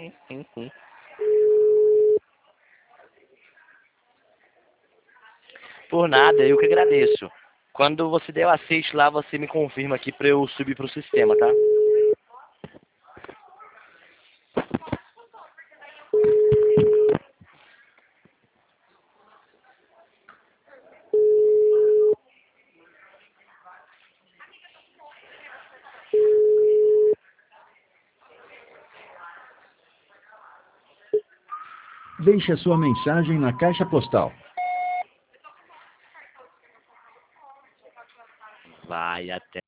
Por nada, eu que agradeço. Quando você der o aceite lá, você me confirma aqui pra eu subir pro sistema, tá? Deixe a sua mensagem na caixa postal. Vai até